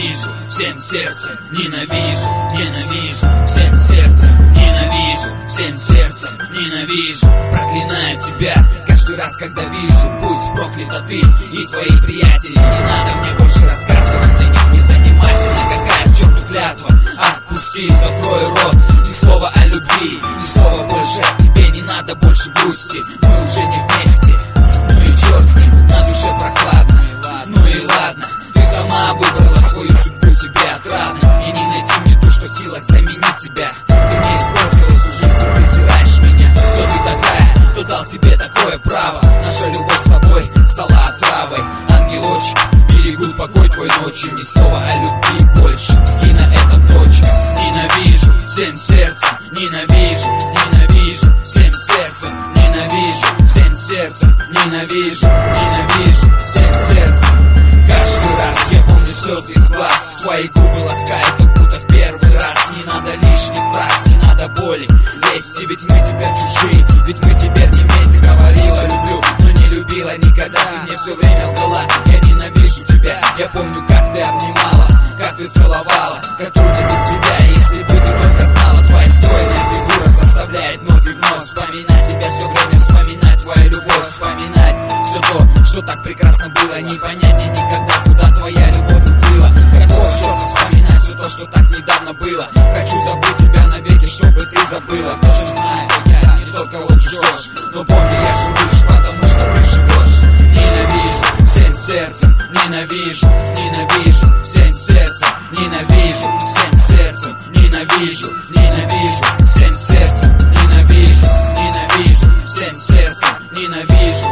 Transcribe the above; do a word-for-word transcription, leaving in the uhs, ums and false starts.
ненавижу, всем сердцем ненавижу, ненавижу, всем сердцем ненавижу, всем сердцем ненавижу, проклинаю тебя каждый раз, когда вижу. Будь проклята ты и твои приятели. Не надо мне больше рассказывать о них, не занимательно. Какая к черту клятва? Отпусти, закрой рот. Ни слова о любви, ни слова больше о тебе. Не надо больше грусти, мы уже не вместе. Ну и черт с ним, на душе прохладно. Ну и ладно, ты сама выбрала свою судьбу, тебе отрадно. И не найти мне то, что в силах заменить тебя. Ты мне испортила всю жизнь, ты презираешь меня. Кто ты такая, кто дал тебе такое право? Наша любовь с тобой стала отравой. Ангелочек, берегут покой твой ночью. Ни слова о любви больше, и на этом точка. Ненавижу, всем сердцем ненавижу, ненавижу, всем сердцем ненавижу, всем сердцем ненавижу, ненавижу, всем сердцем. Каждый раз я помню слезы из глаз, твои губы ласкают, как будто в первый раз. Не надо лишних фраз, не надо боли лезьте, ведь мы теперь чужие, ведь мы теперь не вместе. Говорила люблю, но не любила никогда. Ты мне все время лгала, я ненавижу тебя. Я помню, как ты обнимала, как ты целовала, как трудно без тебя. Если бы ты только знала, твоя стройная фигура заставляет вновь и вновь вспоминать тебя все время, вспоминать твою любовь, вспоминать все то, что так прекрасно было. Не понять мне никогда, куда твоя любовь уплыла. Какого черта вспоминать все то, что так недавно было. Хочу забыть тебя навеки, чтобы ты забыла. Ты же знаешь, я не тот, кого ждешь, но помни, я живу лишь потому, что ты живешь. Ненавижу, всем сердцем ненавижу, ненавижу, всем сердцем ненавижу, всем сердцем ненавижу, ненавижу, всем сердцем ненавижу, ненавижу, всем сердцем ненавижу,